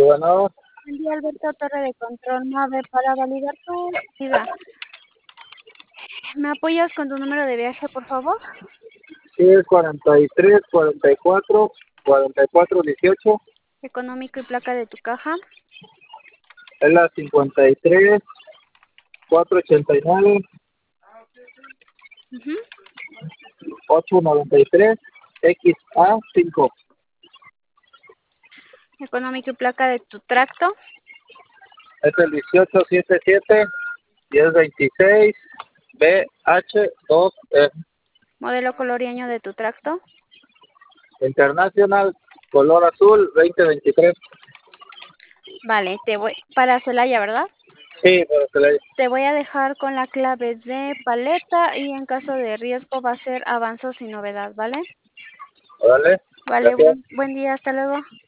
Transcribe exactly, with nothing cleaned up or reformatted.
bueno, Buen día, Alberto, torre de control nueve. Para validar tu vida, ¿me apoyas con tu número de viaje, por favor? sí, es cuarenta y tres, cuarenta y cuatro, cuarenta y cuatro, dieciocho. Económico y placa de tu caja. Es la cincuenta y tres, cuatrocientos ochenta y nueve, Ujú. ochocientos noventa y tres, X A cinco. Económico y placa de tu tracto. Es el dieciocho setenta y siete, diez veintiséis, B H dos E. Modelo color y año de tu tracto. Internacional, color azul, veinte veintitrés. Vale, te voy para Celaya, ¿verdad? Sí, para que le... Te voy a dejar con la clave de paleta y en caso de riesgo va a ser avanzo sin novedad, ¿vale? Órale, Vale, gracias. buen, buen día, hasta luego.